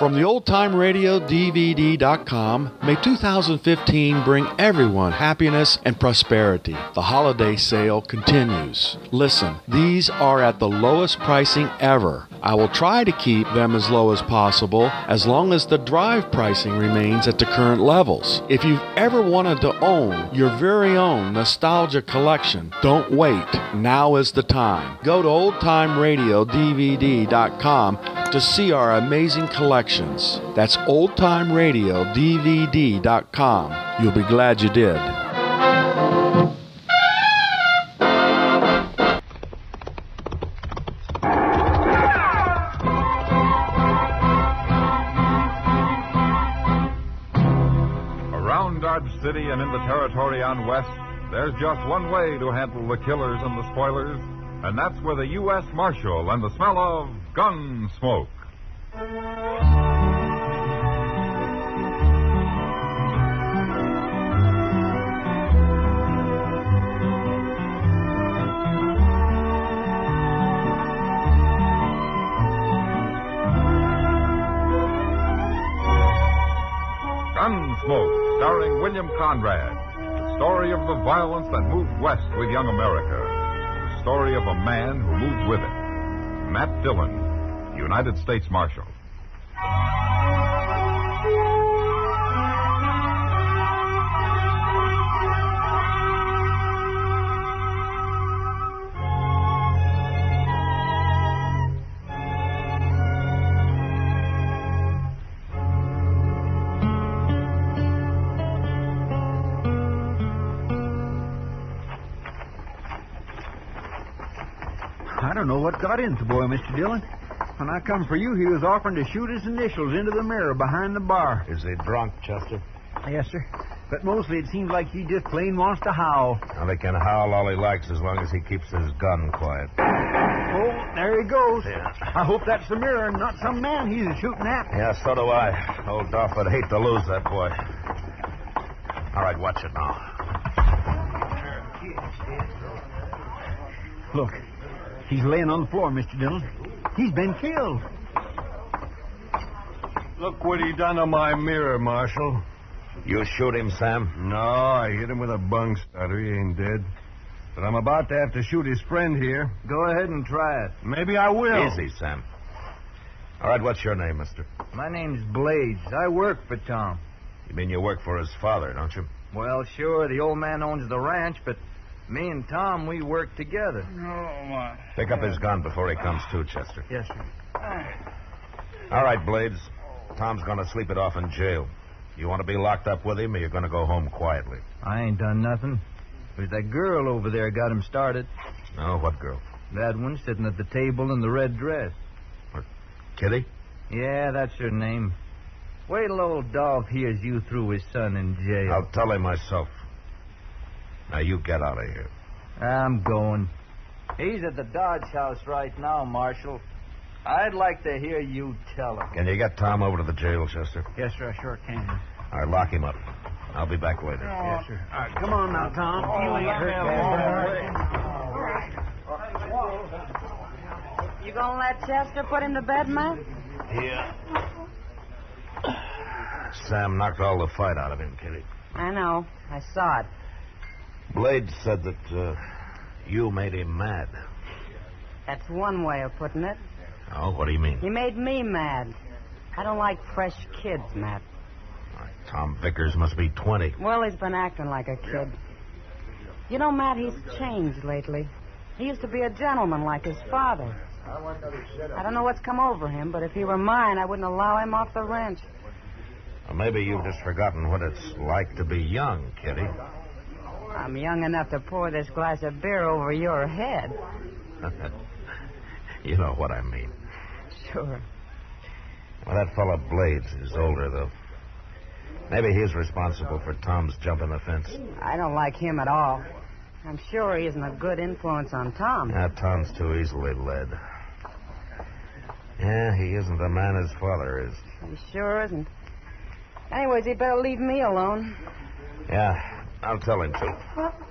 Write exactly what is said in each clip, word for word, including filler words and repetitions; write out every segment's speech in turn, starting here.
From the old time radio D V D dot com, may two thousand fifteen bring everyone happiness and prosperity. The holiday sale continues. Listen, these are at the lowest pricing ever. I will try to keep them as low as possible as long as the drive pricing remains at the current levels. If you've ever wanted to own your very own nostalgia collection, don't wait. Now is the time. Go to old time radio D V D dot com to see our amazing collections. That's old time radio D V D dot com. You'll be glad you did. Around Dodge City and in the territory on West, there's just one way to handle the killers and the spoilers, and that's with a U S Marshal and the smell of gun smoke. Gunsmoke, starring William Conrad. The story of the violence that moved west with young America. The story of a man who moved with it. Matt Dillon, United States Marshal. I don't know what got into the boy, Mister Dillon. When I come for you, he was offering to shoot his initials into the mirror behind the bar. Is he drunk, Chester? Yes, sir. But mostly it seems like he just plain wants to howl. Well, he can howl all he likes as long as he keeps his gun quiet. Oh, there he goes. Yeah. I hope that's the mirror and not some man he's shooting at. Yeah, so do I. Old Duff would hate to lose that boy. All right, watch it now. Look, he's laying on the floor, Mister Dillon. He's been killed. Look what he done to my mirror, Marshal. You shoot him, Sam? No, I hit him with a bung starter. He ain't dead. But I'm about to have to shoot his friend here. Go ahead and try it. Maybe I will. Easy, Sam. All right, what's your name, mister? My name's Blades. I work for Tom. You mean you work for his father, don't you? Well, sure, the old man owns the ranch, but me and Tom, we work together. Oh, my. Pick up his gun before he comes to, Chester. Yes, sir. All right, Blades. Tom's going to sleep it off in jail. You want to be locked up with him, or you're going to go home quietly? I ain't done nothing. It was that girl over there got him started. Oh, what girl? That one sitting at the table in the red dress. What, Kitty? Yeah, that's her name. Wait till old Dolph hears you threw his son in jail. I'll tell him myself. Now, you get out of here. I'm going. He's at the Dodge House right now, Marshal. I'd like to hear you tell him. Can you get Tom over to the jail, Chester? Yes, sir, I sure can. All right, lock him up. I'll be back later. Yes, sir. All right, come on now, Tom. You ain't hurt bad. You gonna let Chester put him to bed, Matt? Yeah. Sam knocked all the fight out of him, Kitty. I know. I saw it. Blade said that uh, you made him mad. That's one way of putting it. Oh, what do you mean? He made me mad. I don't like fresh kids, Matt. Tom Vickers must be twenty. Well, he's been acting like a kid. You know, Matt, he's changed lately. He used to be a gentleman like his father. I don't know what's come over him, but if he were mine, I wouldn't allow him off the ranch. Well, maybe you've just forgotten what it's like to be young, Kitty. I'm young enough to pour this glass of beer over your head. You know what I mean. Sure. Well, that fellow Blades is older, though. Maybe he's responsible for Tom's jumping the fence. I don't like him at all. I'm sure he isn't a good influence on Tom. Yeah, Tom's too easily led. Yeah, he isn't the man his father is. He sure isn't. Anyways, he'd better leave me alone. Yeah, I'll tell him to.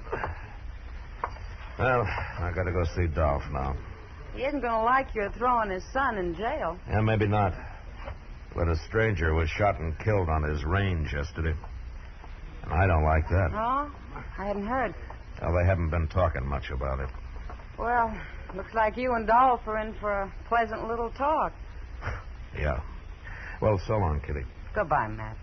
Well, I gotta go see Dolph now. He isn't going to like your throwing his son in jail. Yeah, maybe not. But a stranger was shot and killed on his range yesterday. And I don't like that. Oh? I hadn't heard. Well, they haven't been talking much about it. Well, looks like you and Dolph are in for a pleasant little talk. Yeah. Well, so long, Kitty. Goodbye, Matt.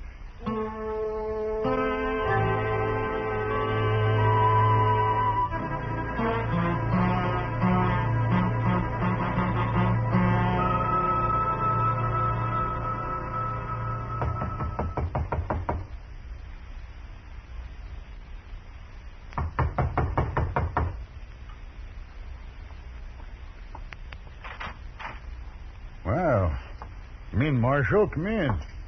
Well, come in, Marshal. Come in.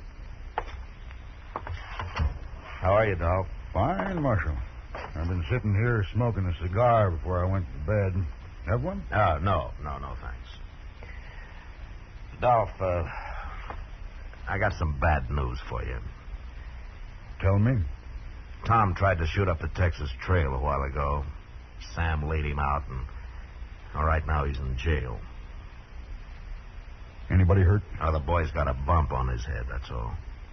How are you, Dolph? Fine, Marshal. I've been sitting here smoking a cigar before I went to bed. Have one? Oh, no, no, no, thanks. Dolph, uh, I got some bad news for you. Tell me. Tom tried to shoot up the Texas Trail a while ago. Sam laid him out, and all right, now he's in jail. Anybody hurt? Oh, the boy's got a bump on his head, that's all.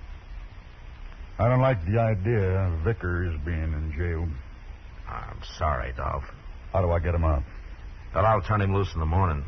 I don't like the idea of Vickers being in jail. I'm sorry, Dolph. How do I get him out? Well, I'll turn him loose in the morning.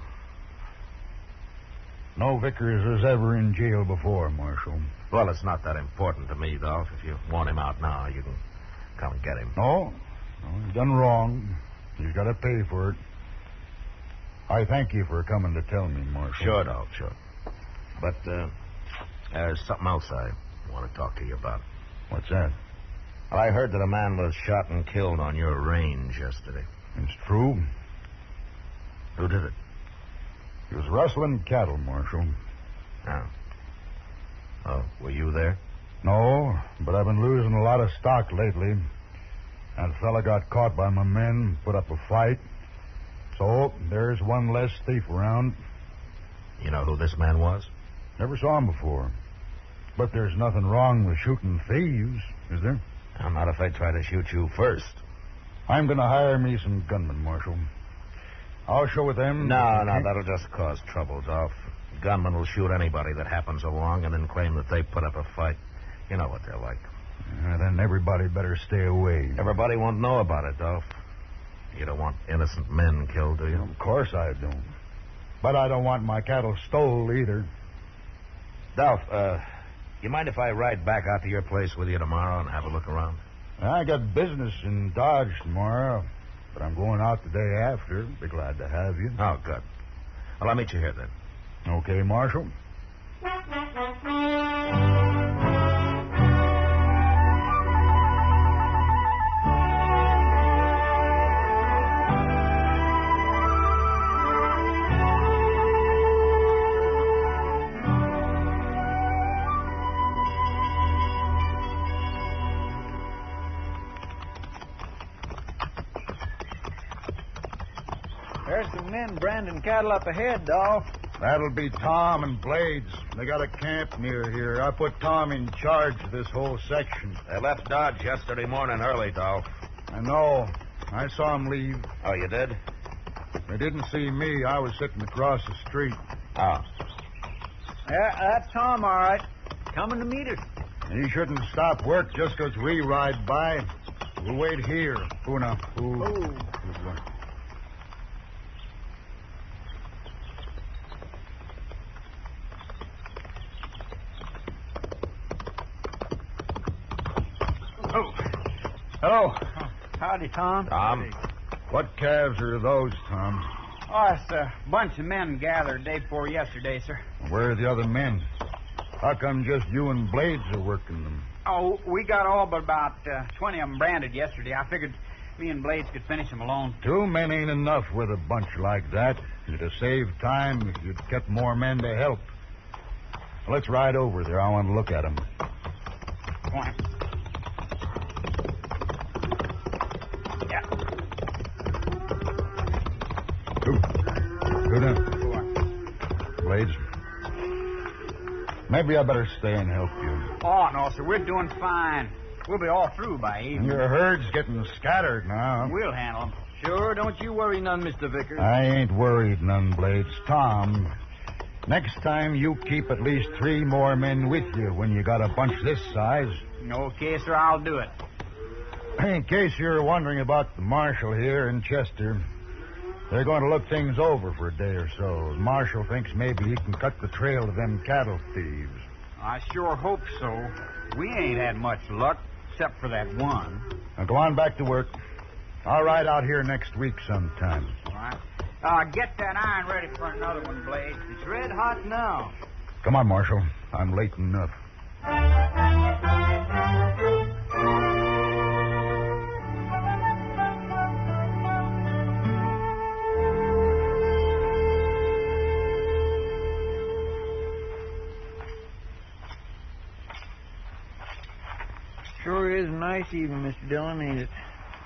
No Vickers was ever in jail before, Marshal. Well, it's not that important to me, Dolph. If you want him out now, you can come and get him. No, no, he's done wrong. He's got to pay for it. I thank you for coming to tell me, Marshal. Sure, Dolph, sure. But uh, there's something else I want to talk to you about. What's that? Well, I heard that a man was shot and killed on your range yesterday. It's true. Who did it? He was rustling cattle, Marshal. Oh. Oh, were you there? No, but I've been losing a lot of stock lately. That fella got caught by my men, put up a fight. So, there's one less thief around. You know who this man was? Never saw him before. But there's nothing wrong with shooting thieves, is there? I'm not if I try to shoot you first. I'm going to hire me some gunmen, Marshal. I'll show with them... No, no, that'll just cause trouble, Dolph. Gunmen will shoot anybody that happens along and then claim that they put up a fight. You know what they're like. Uh, then everybody better stay away. Everybody won't know about it, Dolph. You don't want innocent men killed, do you? Of course I don't. But I don't want my cattle stole either. Dolph, uh, you mind if I ride back out to your place with you tomorrow and have a look around? I got business in Dodge tomorrow, but I'm going out the day after. Be glad to have you. Oh, good. Well, I'll meet you here then. Okay, Marshal. There's some men branding cattle up ahead, Dolph. That'll be Tom and Blades. They got a camp near here. I put Tom in charge of this whole section. They left Dodge yesterday morning early, Dolph. I know. I saw them leave. Oh, you did? They didn't see me. I was sitting across the street. Oh. Yeah, that's Tom, all right. Coming to meet us. He shouldn't stop work just 'cause we ride by. We'll wait here. Who now? Who? Oh. Who's what? Oh. Hello. Howdy, Tom. Tom? What calves are those, Tom? Oh, it's a bunch of men gathered day before yesterday, sir. Where are the other men? How come just you and Blades are working them? Oh, we got all but about uh, twenty of them branded yesterday. I figured me and Blades could finish them alone. Two men ain't enough with a bunch like that. It'd have saved time if you'd kept more men to help. Let's ride over there. I want to look at them. Come on. Yeah. Go. Go down. Go on. Blades. Maybe I better stay and help you. Oh, no, sir. We're doing fine. We'll be all through by evening. Your herd's getting scattered now. We'll handle them. Sure, don't you worry none, Mister Vickers. I ain't worried none, Blades. Tom, Next time, you keep at least three more men with you when you got a bunch this size. Okay, sir, I'll do it. In case you're wondering about the marshal here in Chester, they're going to look things over for a day or so. The marshal thinks maybe he can cut the trail of them cattle thieves. I sure hope so. We ain't had much luck, except for that one. Now go on back to work. I'll ride out here next week sometime. All right. Uh, get that iron ready for another one, Blade. It's red hot now. Come on, Marshal. I'm late enough. Sure is a nice evening, Mister Dillon, ain't it?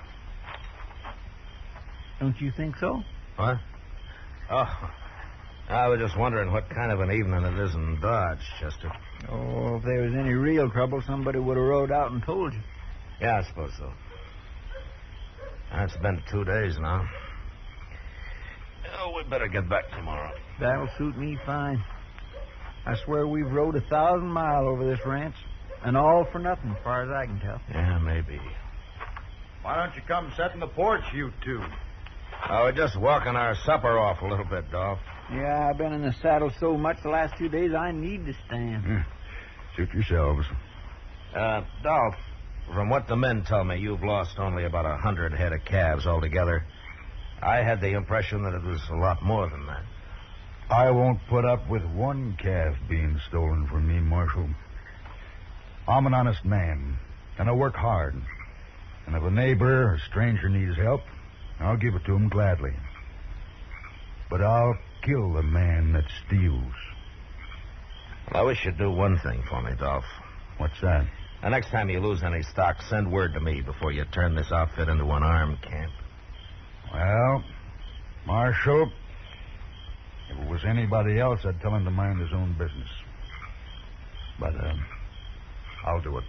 Don't you think so? What? Oh, I was just wondering what kind of an evening it is in Dodge, Chester. Oh, if there was any real trouble, somebody would have rode out and told you. Yeah, I suppose so. It's been two days now. Oh, we better get back tomorrow. That'll suit me fine. I swear we've rode a thousand mile over this ranch, and all for nothing, as far as I can tell. Yeah, maybe. Why don't you come sit in the porch, you two? Oh, we're just walking our supper off a little bit, Dolph. Yeah, I've been in the saddle so much the last few days I need to stand. Hmm. Suit yourselves. Uh, Dolph, from what the men tell me, you've lost only about a hundred head of calves altogether. I had the impression that it was a lot more than that. I won't put up with one calf being stolen from me, Marshal. I'm an honest man, and I work hard. And if a neighbor or stranger needs help, I'll give it to him gladly. But I'll kill the man that steals. Well, I wish you'd do one thing for me, Dolph. What's that? The next time you lose any stock, send word to me before you turn this outfit into an armed camp. Well, Marshal, if it was anybody else, I'd tell him to mind his own business. But, uh, I'll do it.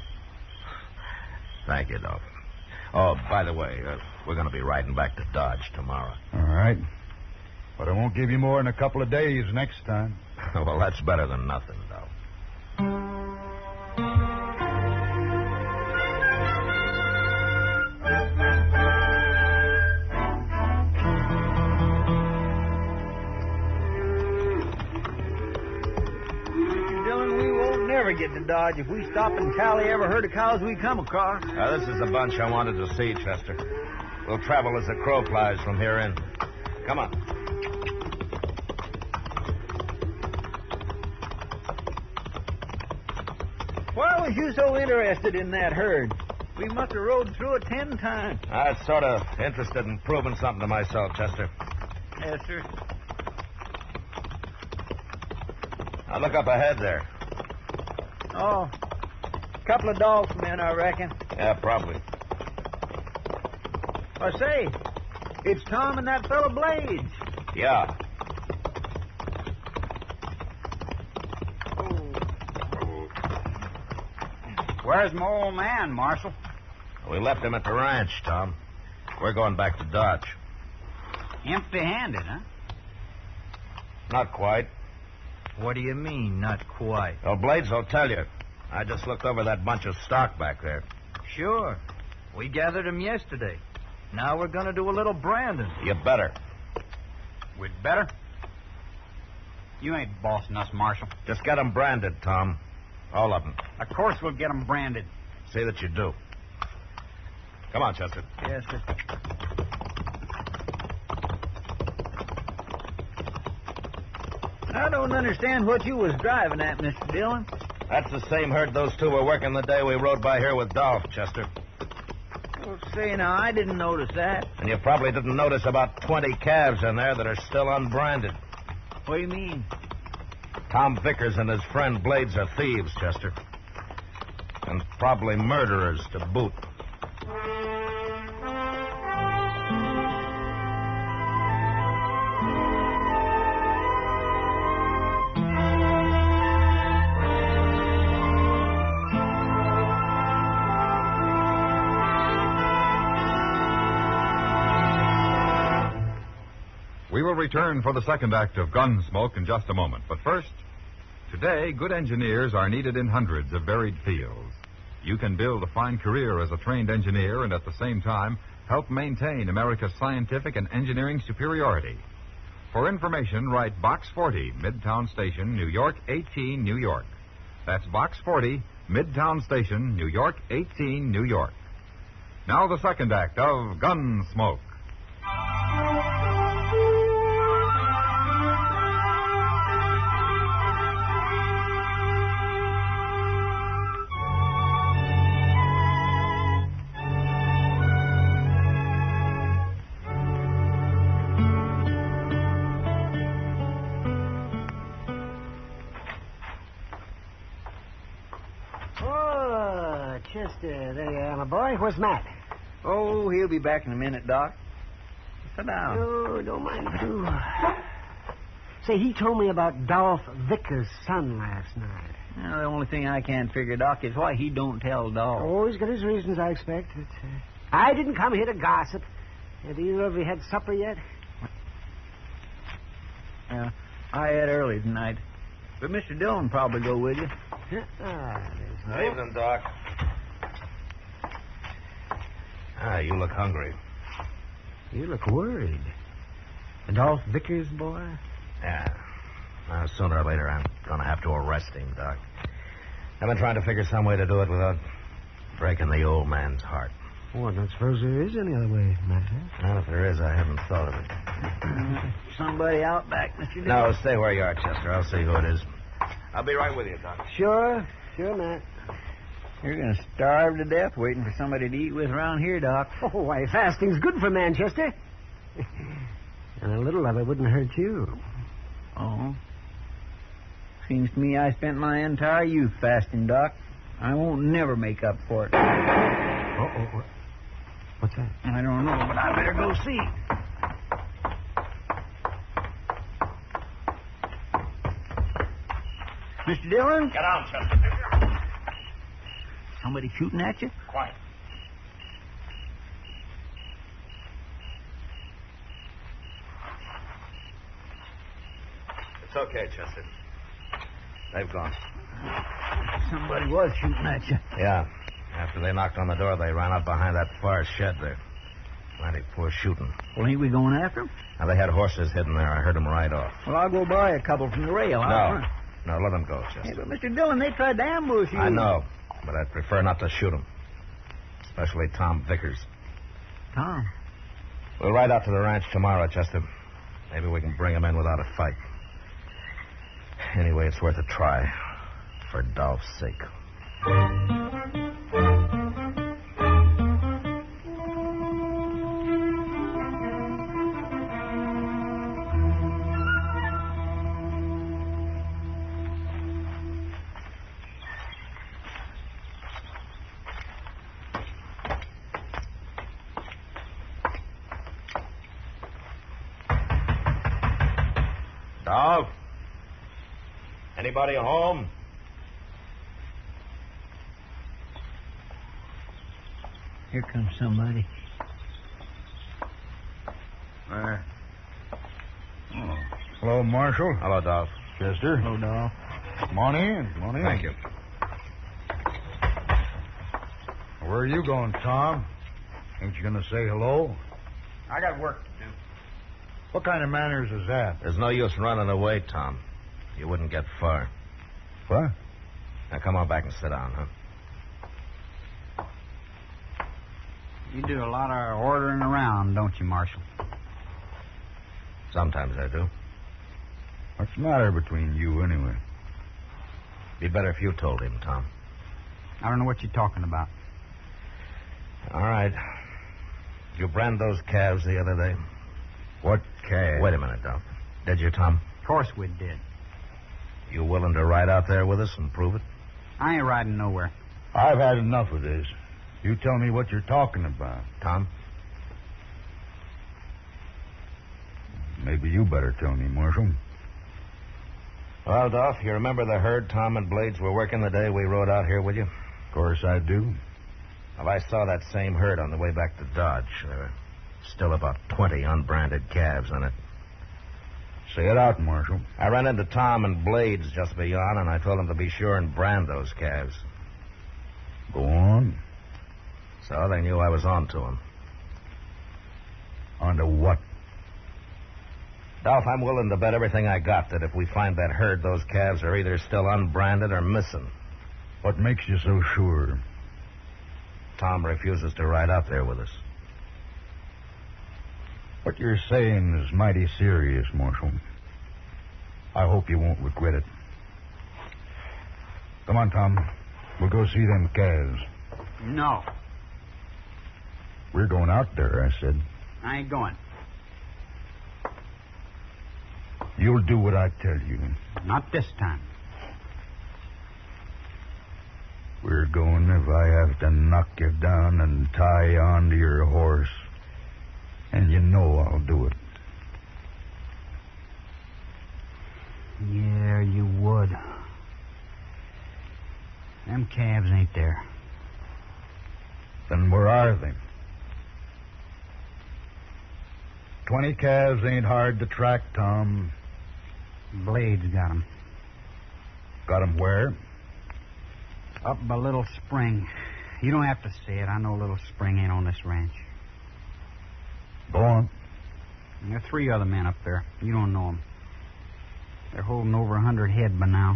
Thank you, Dolph. Oh, by the way, uh, we're going to be riding back to Dodge tomorrow. All right. But I won't give you more than a couple of days next time. Well, that's better than nothing, Dolph. Never get to Dodge if we stop and tally every herd of cows we come across. Now, this is the bunch I wanted to see, Chester. We'll travel as the crow flies from here in. Come on. Why was you so interested in that herd? We must have rode through it ten times. I was sort of interested in proving something to myself, Chester. Yes, sir. Now, look up ahead there. Oh, a couple of Dolph's men, I reckon. Yeah, probably. I say, it's Tom and that fellow Blades. Yeah. Where's my old man, Marshal? We left him at the ranch, Tom. We're going back to Dodge. Empty-handed, huh? Not quite. What do you mean, not quite? Well, Blades will tell you. I just looked over that bunch of stock back there. Sure. We gathered them yesterday. Now we're going to do a little branding. You better. We'd better? You ain't bossing us, Marshal. Just get them branded, Tom. All of them. Of course we'll get them branded. See that you do. Come on, Chester. Yes, sir. I don't understand what you was driving at, Mister Dillon. That's the same herd those two were working the day we rode by here with Dolph, Chester. Well, say, now, I didn't notice that. And you probably didn't notice about twenty calves in there that are still unbranded. What do you mean? Tom Vickers and his friend Blades are thieves, Chester. And probably murderers to boot. We will return for the second act of Gunsmoke in just a moment. But first, today, good engineers are needed in hundreds of varied fields. You can build a fine career as a trained engineer and at the same time help maintain America's scientific and engineering superiority. For information, write Box forty, Midtown Station, New York, eighteen, New York. That's Box forty, Midtown Station, New York, eighteen, New York. Now the second act of Gunsmoke. Oh, Chester, there you are, my boy. Where's Matt? Oh, he'll be back in a minute, Doc. Sit down. Oh, don't mind too. Say, he told me about Dolph Vickers' son last night. Well, the only thing I can't figure, Doc, is why he don't tell Dolph. Oh, he's got his reasons, I expect. But, uh, I didn't come here to gossip. Have either of you had supper yet? Uh, I had early tonight. But Mister Dillon probably go with you. Ah, there's Good evening, Doc. Ah, you look hungry. You look worried. The Dolph Vickers boy? Yeah. Uh, sooner or later, I'm going to have to arrest him, Doc. I've been trying to figure some way to do it without breaking the old man's heart. Oh, I don't suppose there is any other way, Matt. Huh? Well, if there is, I haven't thought of it. Somebody out back, Mister Dillon. No, stay where you are, Chester. I'll see who it is. I'll be right with you, Doc. Sure, sure, Matt. You're going to starve to death waiting for somebody to eat with around here, Doc. Oh, why, fasting's good for Manchester. And a little of it wouldn't hurt you. Oh. Seems to me I spent my entire youth fasting, Doc. I won't never make up for it. Uh-oh. What? What's that? I don't know, but I better go see. Mister Dillon? Get down, Chester. Somebody shooting at you? Quiet. It's okay, Chester. They've gone. Somebody was shooting at you. Yeah. After they knocked on the door, they ran out behind that far shed there. Mighty poor shooting. Well, ain't we going after them? Now, they had horses hidden there. I heard them ride off. Well, I'll go buy a couple from the rail. No. I'll run. No, let them go, Hey, Chester. but Mister Dillon, they tried to ambush you. I know, but I'd prefer not to shoot them. Especially Tom Vickers. Tom. We'll ride out to the ranch tomorrow, Chester. Maybe we can bring him in without a fight. Anyway, it's worth a try. For Dolph's sake. Dolph? Anybody home? Here comes somebody. Uh, oh. Hello, Marshal. Hello, Dolph. Chester. Hello, Dolph. Come on in. Come on in. Thank you. Where are you going, Tom? Ain't you going to say hello? I got work to do. What kind of manners is that? There's no use running away, Tom. You wouldn't get far. What? Now, come on back and sit down, huh? You do a lot of ordering around, don't you, Marshal? Sometimes I do. What's the matter between you, anyway? Be better if you told him, Tom. I don't know what you're talking about. All right. Did you brand those calves the other day? What calf? Wait a minute, Dolph. Did you, Tom? Of course we did. You willing to ride out there with us and prove it? I ain't riding nowhere. I've had enough of this. You tell me what you're talking about. Tom? Maybe you better tell me, Marshal. Well, Dolph, you remember the herd Tom and Blades were working the day we rode out here with you? Of course I do. Well, I saw that same herd on the way back to Dodge. There were still about twenty unbranded calves on it. Say it out, Marshal. I ran into Tom and Blades just beyond, and I told him to be sure and brand those calves. Go on. So they knew I was on to them. On to what? Dolph, I'm willing to bet everything I got that if we find that herd, those calves are either still unbranded or missing. What makes you so sure? Tom refuses to ride out there with us. What you're saying is mighty serious, Marshal. I hope you won't regret it. Come on, Tom. We'll go see them calves. No, We're going out there, I said. I ain't going. You'll do what I tell you. Not this time. We're going if I have to knock you down and tie you onto your horse. And you know I'll do it. Yeah, you would. Them calves ain't there. Then where are they? Twenty calves ain't hard to track, Tom. Blades got 'em. Got 'em where? Up by Little Spring. You don't have to say it. I know Little Spring ain't on this ranch. Go on. There are three other men up there. You don't know 'em. They're holding over a hundred head by now.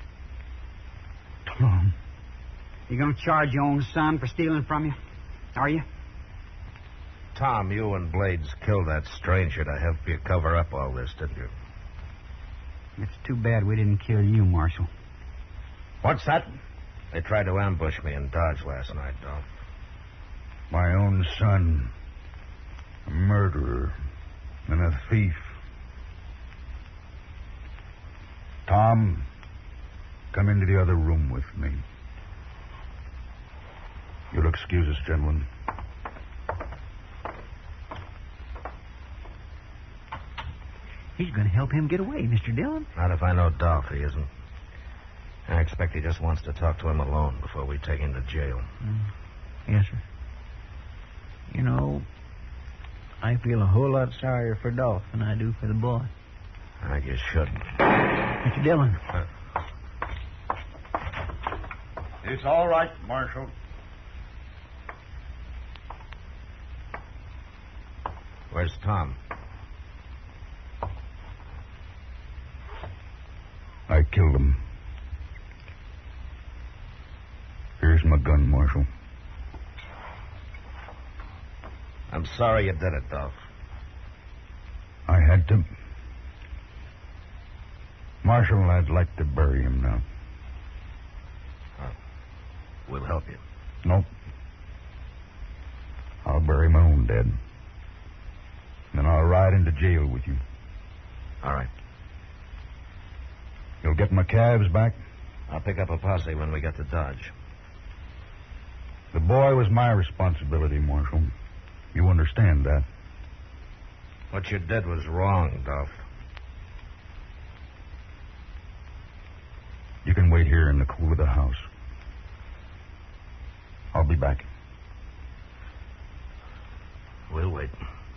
Tom. You gonna charge your own son for stealing from you? Are you? Tom, you and Blades killed that stranger to help you cover up all this, didn't you? It's too bad we didn't kill you, Marshal. What's that? They tried to ambush me in Dodge last night, Dolph. My own son. A murderer. And a thief. Tom, come into the other room with me. You'll excuse us, gentlemen. He's going to help him get away, Mister Dillon. Not if I know Dolph, he isn't. I expect he just wants to talk to him alone before we take him to jail. Mm. Yes, sir. You know, I feel a whole lot sorrier for Dolph than I do for the boy. I guess should. Mister Dillon. Uh, It's all right, Marshal. Where's Tom? I killed him. Here's my gun, Marshal. I'm sorry you did it, Dolph. I had to. Marshal, I'd like to bury him now. Oh, we'll help you. Nope. I'll bury my own dead. Then I'll ride into jail with you. All right. You'll get my calves back? I'll pick up a posse when we get to Dodge. The boy was my responsibility, Marshal. You understand that? What you did was wrong, Dolph. You can wait here in the cool of the house. I'll be back. We'll wait.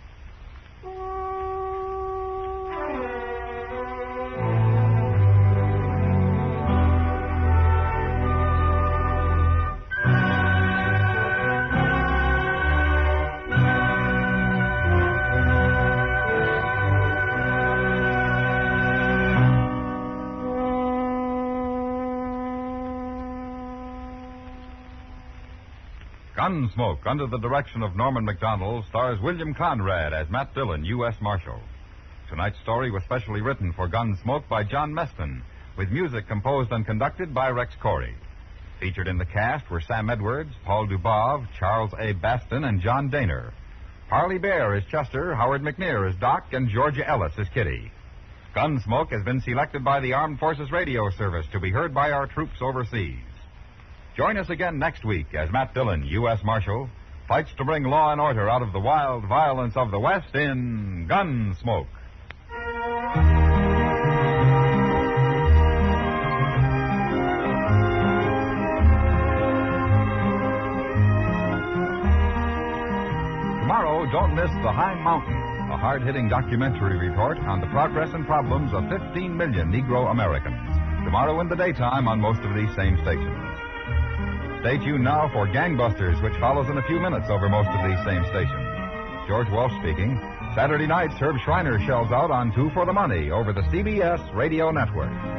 Gunsmoke, under the direction of Norman McDonald, stars William Conrad as Matt Dillon, U S Marshal. Tonight's story was specially written for Gunsmoke by John Meston, with music composed and conducted by Rex Corey. Featured in the cast were Sam Edwards, Paul Dubov, Charles A. Baston, and John Daner. Parley Bear is Chester, Howard McNear is Doc, and Georgia Ellis is Kitty. Gunsmoke has been selected by the Armed Forces Radio Service to be heard by our troops overseas. Join us again next week as Matt Dillon, U S Marshal, fights to bring law and order out of the wild violence of the West in Gunsmoke. Tomorrow, don't miss The High Mountain, a hard-hitting documentary report on the progress and problems of fifteen million Negro Americans. Tomorrow in the daytime on most of these same stations. Stay tuned now for Gangbusters, which follows in a few minutes over most of these same stations. George Wolf speaking. Saturday nights, Herb Schreiner shells out on Two for the Money over the C B S Radio Network.